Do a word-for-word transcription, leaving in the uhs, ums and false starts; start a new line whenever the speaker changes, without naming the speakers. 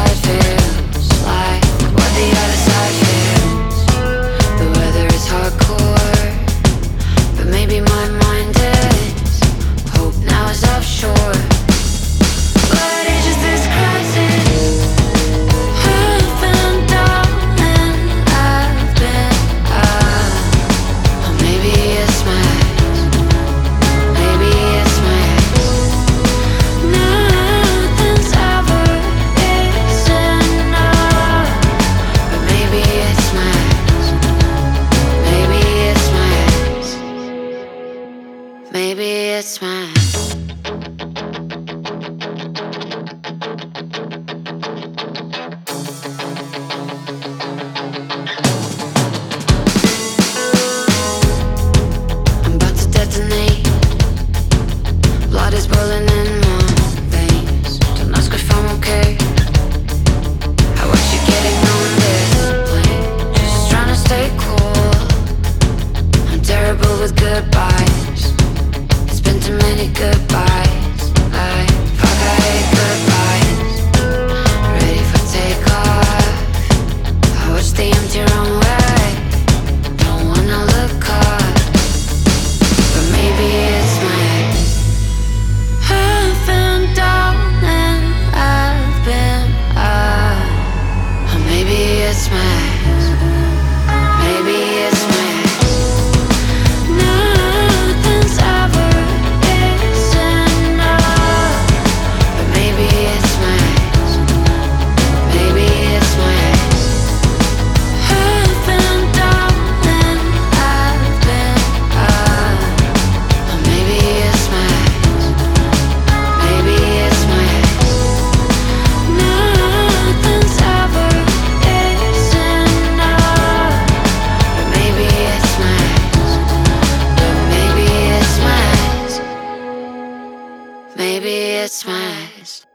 side feels like, what the other side feels. The weather is hardcore, but maybe my mind is. Hope now is offshore. What age is this crisis? I've been down and I've been up. Or maybe it's my ex. Maybe it's my ex. Nothing's ever is enough. But maybe it's my ex. Maybe it's my ex. Maybe it's my ex. I'm about to detonate. Blood is boiling in my veins. Don't ask if I'm okay. How was you getting on this plane? Just trying to stay cool. I'm terrible with goodbyes. It's been too many goodbyes. Like, fuck, I hate goodbyes. Ready for takeoff. I watch the empty runway. Don't wanna look up. But maybe it's my ex. I've been down and I've been up. Or maybe it's my ex. Maybe it's my ex. Nothing's ever is enough. But maybe it's my ex. Maybe it's my ex. I've been down and I've been up. Or maybe it's my ex. Maybe it's my ex. Nothing's ever is enough. But maybe it's my ex. But maybe it's my ex. Maybe it's my ex.